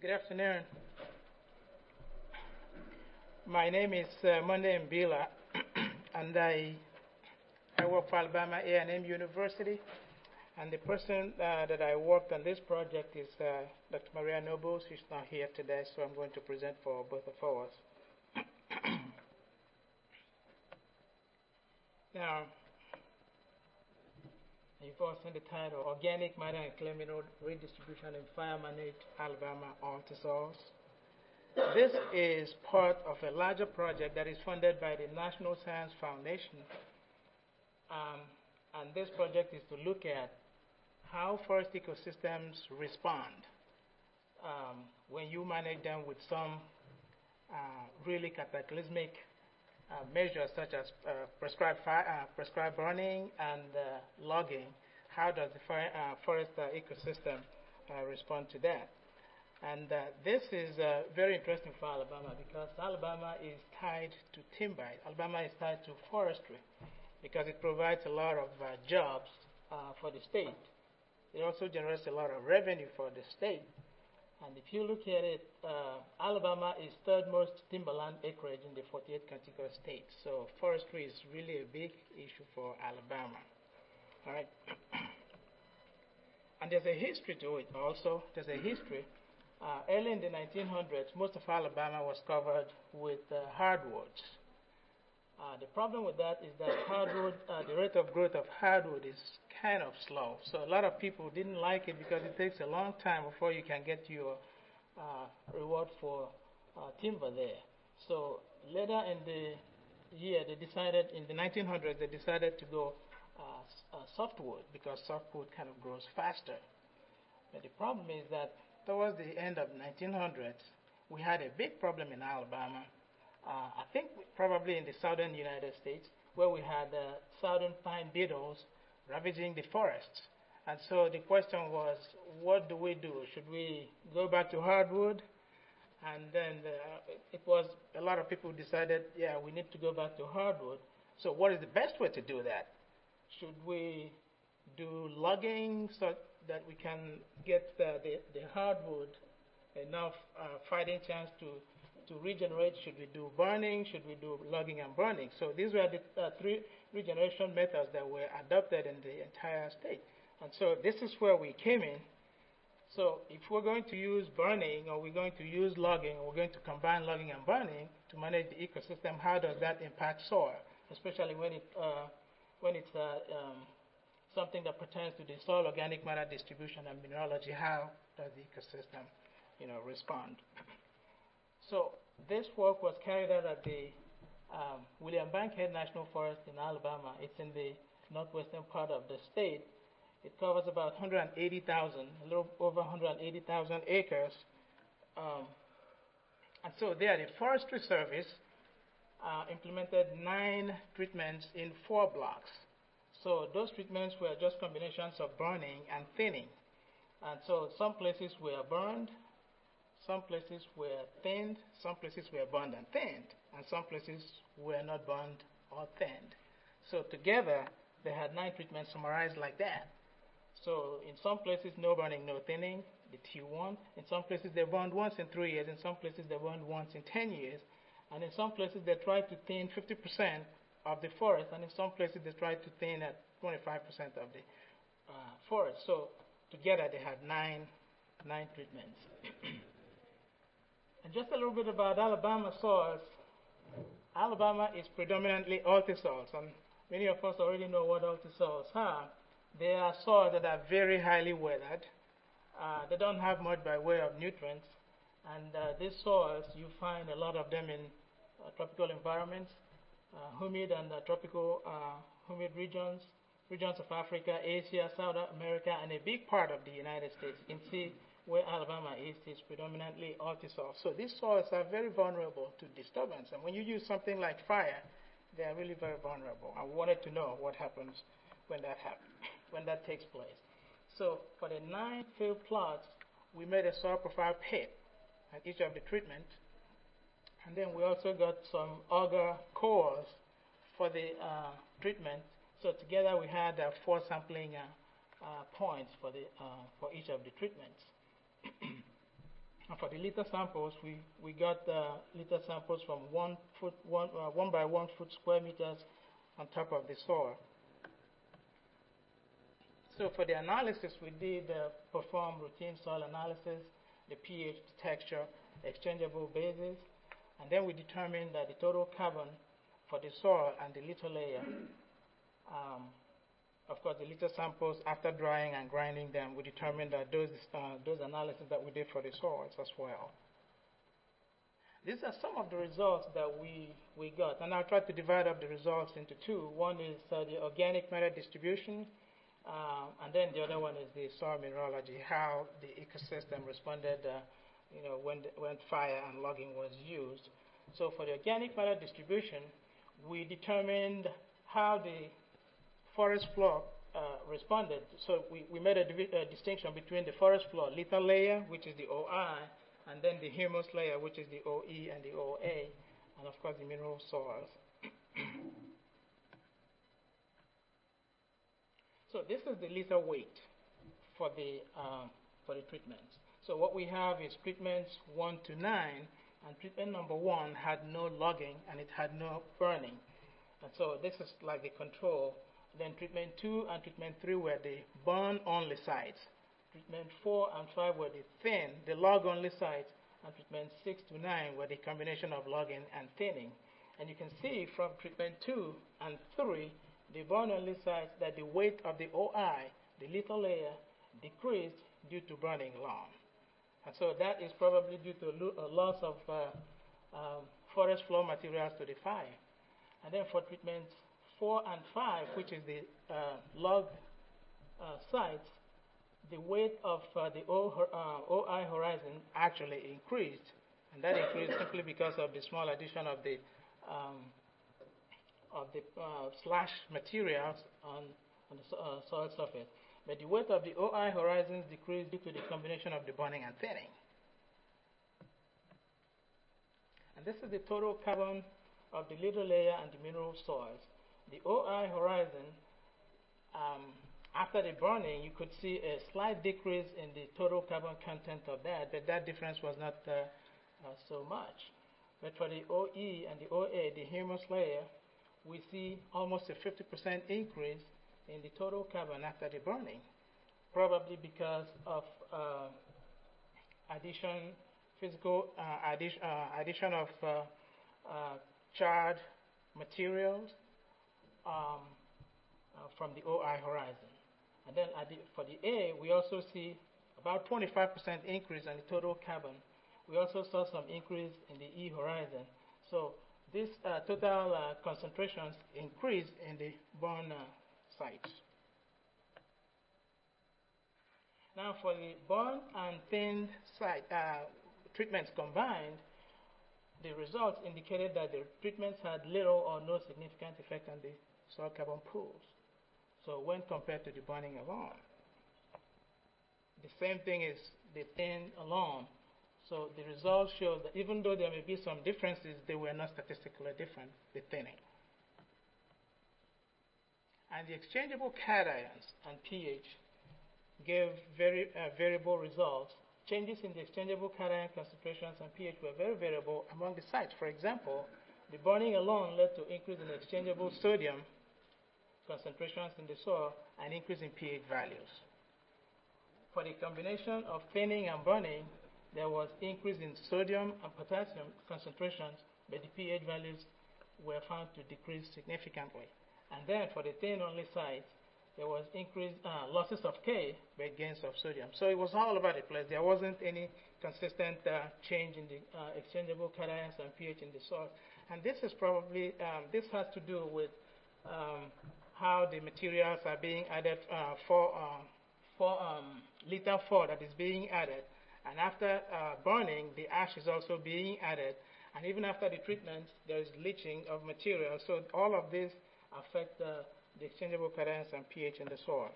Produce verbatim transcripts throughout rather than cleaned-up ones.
Good afternoon. My name is uh, Monday Mbila, and I, I work for Alabama A and M University. And the person uh, that I worked on this project is uh, Doctor Maria Nobles. She's not here today, so I'm going to present for both of us. Now, you've all seen the title, Organic Matter and Clay Mineral Redistribution in Fire-Managed Alabama Altisols. This is part of a larger project that is funded by the National Science Foundation. Um, and this project is to look at how forest ecosystems respond um, when you manage them with some uh, really cataclysmic uh, measures such as uh, prescribed, fire, uh, prescribed burning and uh, logging. How does the fire, uh, forest uh, ecosystem uh, respond to that? And uh, this is uh, very interesting for Alabama because Alabama is tied to timber. Alabama is tied to forestry because it provides a lot of uh, jobs uh, for the state. It also generates a lot of revenue for the state. And if you look at it, uh, Alabama is third most timberland acreage in the forty-eight contiguous states. So forestry is really a big issue for Alabama. All right. And there's a history to it also. There's a history. Uh, early in the nineteen hundreds, most of Alabama was covered with uh, hardwoods. Uh, the problem with that is that hardwood, uh, the rate of growth of hardwood is kind of slow. So a lot of people didn't like it because it takes a long time before you can get your uh, reward for uh, timber there. So later in the year, they decided, in the nineteen hundreds, they decided to go uh, uh, softwood because softwood kind of grows faster. But the problem is that towards the end of the nineteen hundreds, we had a big problem in Alabama. Uh, I think probably in the southern United States, where we had uh, southern pine beetles ravaging the forests. And so the question was, what do we do? Should we go back to hardwood? And then uh, it was a lot of people decided, yeah, we need to go back to hardwood. So what is the best way to do that? Should we do logging so that we can get the, the, the hardwood enough uh, fighting chance to to regenerate? Should we do burning? Should we do logging and burning? So these were the uh, three regeneration methods that were adopted in the entire state. And so this is where we came in. So if we're going to use burning, or we're going to use logging, or we're going to combine logging and burning to manage the ecosystem, how does that impact soil? Especially when, it, uh, when it's uh, um, something that pertains to the soil organic matter distribution and mineralogy, how does the ecosystem, you know, respond? So this work was carried out at the um, William Bankhead National Forest in Alabama. It's in the northwestern part of the state. It covers about one hundred eighty thousand, a little over one hundred eighty thousand acres. Um, and so there, the Forestry Service uh, implemented nine treatments in four blocks. So those treatments were just combinations of burning and thinning. And so some places were burned, some places were thinned, some places were burned and thinned, and some places were not burned or thinned. So together, they had nine treatments summarized like that. So in some places, no burning, no thinning, the T one. In some places, they burned once in three years. In some places, they burned once in ten years. And in some places, they tried to thin fifty percent of the forest, and in some places, they tried to thin at twenty-five percent of the uh, forest. So together, they had nine, nine treatments. And just a little bit about Alabama soils. Alabama is predominantly altisols, and many of us already know what altisols are. They are soils that are very highly weathered. Uh, they don't have much by way of nutrients, and uh, these soils, you find a lot of them in uh, tropical environments, uh, humid and uh, tropical uh, humid regions, regions of Africa, Asia, South America, and a big part of the United States. You can see where Alabama is, is predominantly altisoil. So these soils are very vulnerable to disturbance. And when you use something like fire, they are really very vulnerable. I wanted to know what happens when that happens, when that takes place. So for the nine field plots, we made a soil profile pit at each of the treatments. And then we also got some auger cores for the uh, treatment. So together we had uh, four sampling uh, uh, points for, the, uh, for each of the treatments. And for the liter samples, we, we got uh, liter samples from one foot, one, uh, one by one foot square meters on top of the soil. So for the analysis, we did uh, perform routine soil analysis, the pH, the texture, exchangeable bases, and then we determined that the total carbon for the soil and the liter layer, um, of course, the liter samples after drying and grinding them, we determined that those, uh, those analyses that we did for the soils as well. These are some of the results that we, we got, and I'll try to divide up the results into two. One is uh, the organic matter distribution, um, and then the other one is the soil mineralogy, how the ecosystem responded uh, you know, when, the, when fire and logging was used. So for the organic matter distribution, we determined how the forest floor uh, responded. So we, we made a, a distinction between the forest floor liter layer, which is the O I, and then the humus layer, which is the O E and the O A, and of course the mineral soils. So this is the liter weight for the, um, for the treatments. So what we have is treatments one to nine, and treatment number one had no logging and it had no burning. And so this is like the control. Then treatment two and treatment three were the burn-only sites. Treatment four and five were the thin, the log-only sites, and treatment six to nine were the combination of logging and thinning. And you can see from treatment two and three, the burn-only sites, that the weight of the O I, the liter layer, decreased due to burning alone. And so that is probably due to a loss of uh, um, forest floor materials to the fire. And then for treatments four and five, which is the uh, log uh, sites, the weight of uh, the o, uh, O I horizon actually increased, and that increased simply because of the small addition of the um, of the uh, slash materials on, on the so, uh, soil surface. But the weight of the O I horizons decreased due to the combination of the burning and thinning. And this is the total carbon of the liter layer and the mineral soils. The O I horizon, um, after the burning, you could see a slight decrease in the total carbon content of that, but that difference was not uh, uh, so much. But for the O E and the O A, the humus layer, we see almost a fifty percent increase in the total carbon after the burning, probably because of uh, addition, physical uh, addition, uh, addition of uh, uh, charred materials um, uh, from the O I horizon. And then the, for the A, we also see about twenty-five percent increase in the total carbon. We also saw some increase in the E horizon. So these uh, total uh, concentrations increased in the burn uh, sites. Now for the burn and thinned site uh, treatments combined, the results indicated that the treatments had little or no significant effect on the soil carbon pools. So when compared to the burning alone, the same thing is the thin alone. So the results show that even though there may be some differences, they were not statistically different, the thinning. And the exchangeable cations and pH gave very uh, variable results. Changes in the exchangeable cation concentrations and pH were very variable among the sites. For example, the burning alone led to increase in exchangeable sodium concentrations in the soil and increase in pH values. For the combination of thinning and burning, there was increase in sodium and potassium concentrations, but the pH values were found to decrease significantly. And then for the thin-only sites, there was increased uh, losses of K, but gains of sodium. So it was all over the place. There wasn't any consistent uh, change in the uh, exchangeable cations and pH in the soil. And this is probably, um, this has to do with um, how the materials are being added uh, for, uh, for um, liter four that is being added. And after uh, burning, the ash is also being added. And even after the treatment, there is leaching of material. So all of these affect uh, the exchangeable cations and pH in the soil.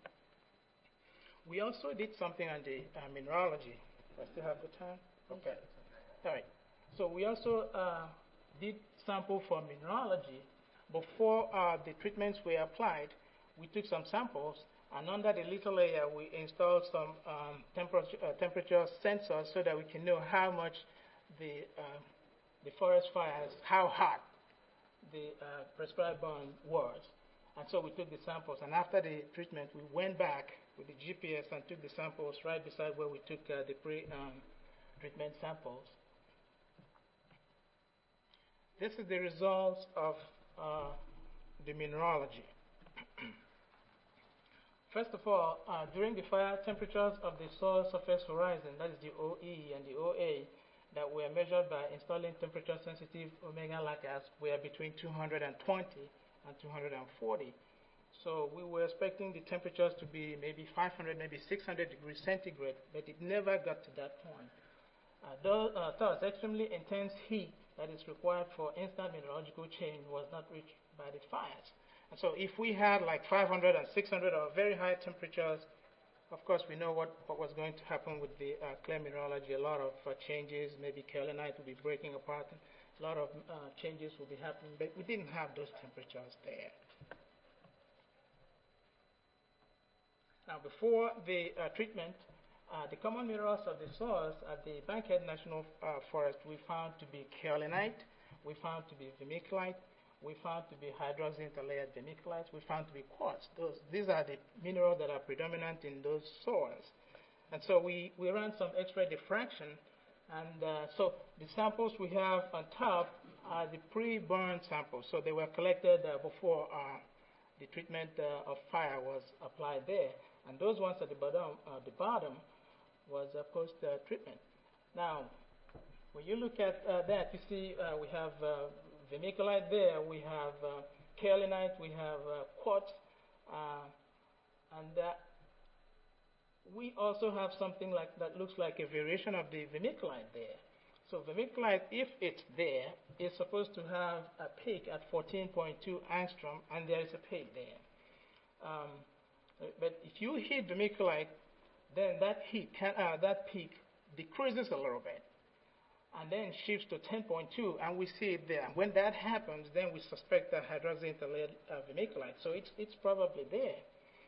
We also did something on the uh, mineralogy. Do I still have the time? Okay. All right. So we also uh, did sample for mineralogy. Before uh, the treatments were applied, we took some samples And under the little layer, we installed some um, temperature, uh, temperature sensors so that we can know how much the, uh, the forest fires, how hot the uh, prescribed burn was. And so we took the samples, and after the treatment, we went back with the G P S and took the samples right beside where we took uh, the pre-treatment um, samples. This is the results of uh, the mineralogy. First of all, uh, during the fire, temperatures of the soil surface horizon, that is the O E and the O A, that were measured by installing temperature-sensitive omega lacquers were between two hundred twenty and two hundred forty. So we were expecting the temperatures to be maybe five hundred, maybe six hundred degrees centigrade, but it never got to that point. Uh, those, uh, thus, extremely intense heat that is required for instant mineralogical change was not reached by the fires. And so if we had like five hundred and six hundred or very high temperatures, of course we know what, what was going to happen with the uh, clear mineralogy. A lot of uh, changes, maybe kaolinite will be breaking apart, and a lot of uh, changes will be happening, but we didn't have those temperatures there. Now before the uh, treatment, uh, the common minerals of the soils at the Bankhead National uh, Forest we found to be kaolinite, we found to be vermiculite, we found to be hydroxy interlayered vermiculite, we found to be quartz. Those, these are the minerals that are predominant in those soils. And so we, we ran some X-ray diffraction, and uh, so the samples we have on top are the pre-burn samples. So they were collected uh, before uh, the treatment uh, of fire was applied there. And those ones at the bottom, uh, the bottom was uh, post-treatment. Uh, now, when you look at uh, that, you see uh, we have uh, vermiculite there, we have uh, kaolinite, we have uh, quartz, uh, and uh, we also have something like that looks like a variation of the vermiculite there. So vermiculite, if it's there, is supposed to have a peak at fourteen point two angstrom, and there is a peak there. Um, but if you heat vermiculite, then that heat can, uh, that peak decreases a little bit, and then shifts to ten point two, and we see it there. When that happens, then we suspect that hydroxy interlayered uh, vermiculite. So it's it's probably there.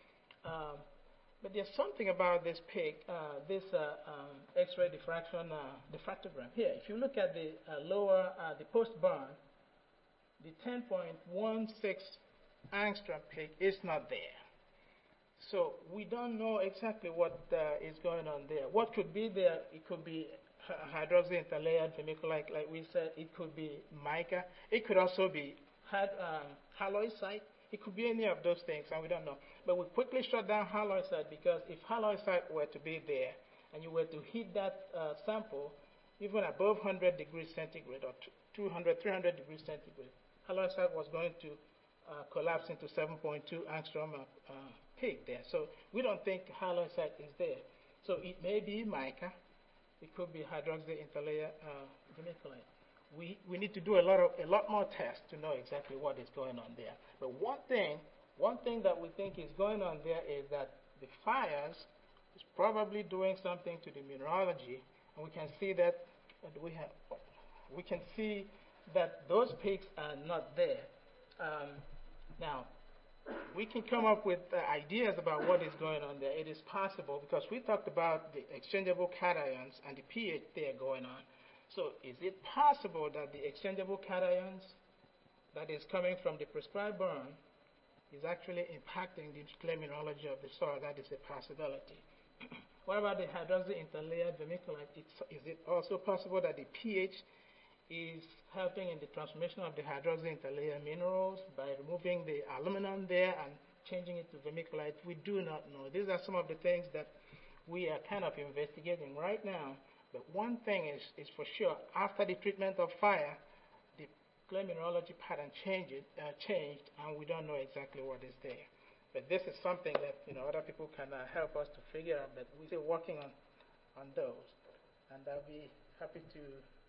Um, but there's something about this peak, uh, this uh, um, X-ray diffraction uh, diffractogram here. If you look at the uh, lower, uh, the post-burn, the ten point one six angstrom peak is not there. So we don't know exactly what uh, is going on there. What could be there? It could be hydroxy interlayered vermiculite, like we said. It could be mica. It could also be had, um, halloysite. It could be any of those things, and we don't know. But we quickly shut down halloysite, because if halloysite were to be there and you were to heat that uh, sample even above one hundred degrees centigrade or two hundred, three hundred degrees centigrade, halloysite was going to uh, collapse into seven point two angstrom uh, uh, peak there. So we don't think halloysite is there. So it may be mica. It could be hydroxy interlayer uh, vermiculite. We, we need to do a lot of a lot more tests to know exactly what is going on there. But one thing, one thing that we think is going on there is that the fires is probably doing something to the mineralogy, and we can see that uh, we have we can see that those peaks are not there. Um, now, we can come up with uh, ideas about what is going on there. It is possible, because we talked about the exchangeable cations and the pH there going on. So is it possible that the exchangeable cations that is coming from the prescribed burn is actually impacting the clear mineralogy of the soil? That is a possibility. What about the hydroxy interlayered vermiculite? It's, is it also possible that the pH is helping in the transformation of the hydroxy interlayer minerals by removing the aluminum there and changing it to vermiculite? We do not know. These are some of the things that we are kind of investigating right now. But one thing is, is for sure, after the treatment of fire, the clear mineralogy pattern changed, uh, changed, and we don't know exactly what is there. But this is something that, you know, other people can uh, help us to figure out, but we're still working on, on those. And I'll be happy to.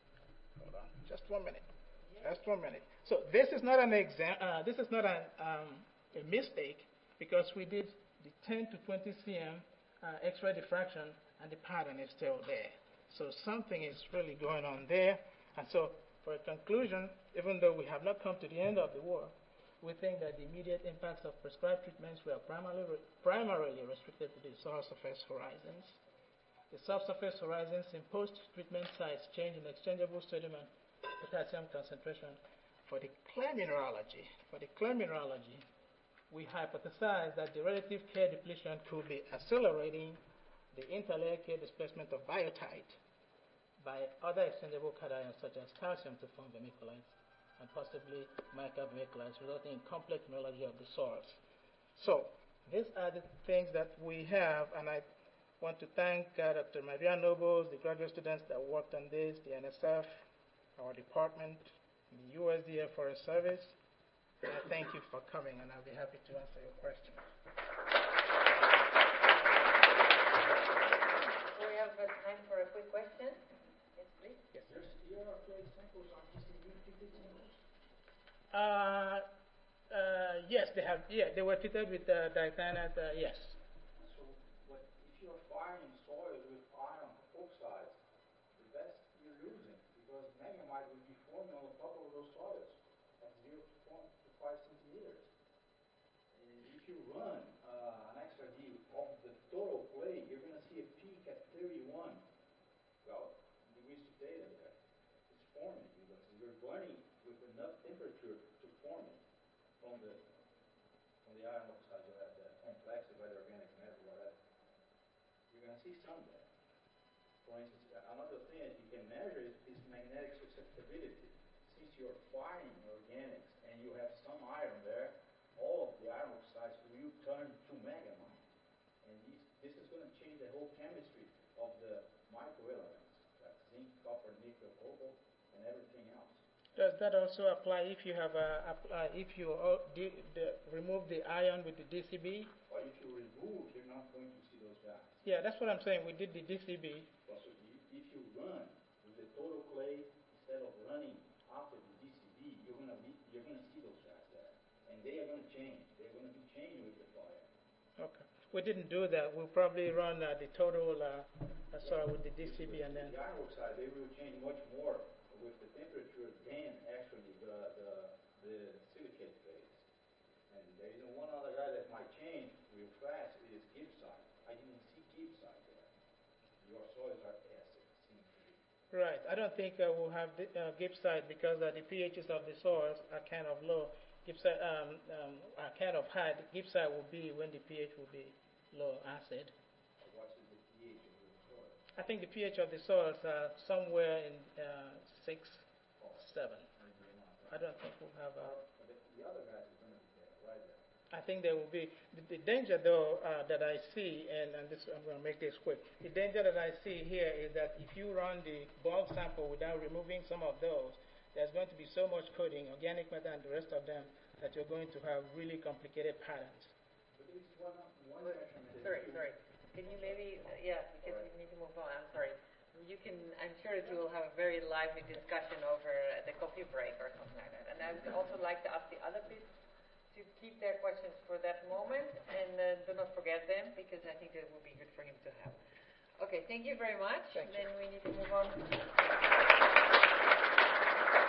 Hold on, just one minute. Just one minute. So this is not an exam. Uh, this is not an, um, a mistake, because we did the ten to twenty centimeters uh, X-ray diffraction, and the pattern is still there. So something is really going on there. And so, for a conclusion, even though we have not come to the end of the work, we think that the immediate impacts of prescribed treatments were primarily, re primarily restricted to the soil surface horizons. The subsurface horizons in post-treatment sites change in exchangeable sodium and potassium concentration. For the clear mineralogy, for the clear mineralogy, we hypothesize that the relative K depletion could be accelerating the interlayer K displacement of biotite by other exchangeable cations such as calcium to form vermiculites and possibly mica vermiculites, resulting in complex mineralogy of the soils. So these are the things that we have, and I want to thank uh, Doctor Maria Nobles, the graduate students that worked on this, the N S F, our department, the U S D A Forest Service. And I thank you for coming, and I'll be happy to answer your questions. So we have uh, time for a quick question. Yes, please. Yes. Your, your clay samples are D C B treated samples? Uh, uh, yes, they have. Yeah, they were treated with uh, dicyanate. Uh, yes. So, what if you're firing soil with iron oxides? The best you're losing because magnemite will be forming on the top of those soils at zero to five centimeters. And if you run uh, an extra D of the total clay, you're going to see a peak at thirty-one well, degrees to theta there. It's forming because you're burning with enough temperature to form it from the from the iron oxide you have there, complex, whether organic matter, whatever. You're going to see some there. For instance, another thing that you can measure is, is magnetic susceptibility. Since you're firing organics and you have some iron there, all of the iron oxides will turn to megamine. And these, this is going to change the whole chemistry of the microelements, like zinc, copper, nickel, cobalt, and everything else. Does that also apply if you have a, uh, if you uh, de de remove the iron with the D C B? Or if you remove, you're not going to see those guys. Yeah, that's what I'm saying. We did the D C B. So if you run with the total clay instead of running after the D C B, you're gonna be you're gonna see those guys there, and they are gonna change. They're gonna be changing with the fire. Okay. We didn't do that. We'll probably run uh, the total uh, uh, soil with the D C B and then. The iron oxide, they will change much more with the temperature than actually the the, the silicate phase. And there is one other guy that might change real fast is gibbsite. I didn't see gibbsite there. Your soils are acid, seems to be. Right. I don't think uh, we'll have the, uh, gibbsite because uh, the pHs of the soils are kind of low. Gibbsite um, um, are kind of high. The gibbsite will be when the pH will be low acid. What's the pH of the soil? I think the pH of the soils are somewhere in uh, six, oh. seven. I don't think we'll have a. The, the other guys are going to be there, right there. I think there will be the, the danger, though, uh, that I see, and, and this I'm going to make this quick. The danger that I see here is that if you run the bulk sample without removing some of those, there's going to be so much coding, organic matter and the rest of them, that you're going to have really complicated patterns. But it's one, one measurement. Sorry, sorry. Can you maybe, uh, yeah, because right. we need to move on. I'm sorry. You can, I'm sure that we will have a very lively discussion over uh, the coffee break or something like that. And I would also like to ask the other people to keep their questions for that moment and uh, do not forget them because I think that would be good for him to have. Okay, thank you very much. Thank then you. we need to move on.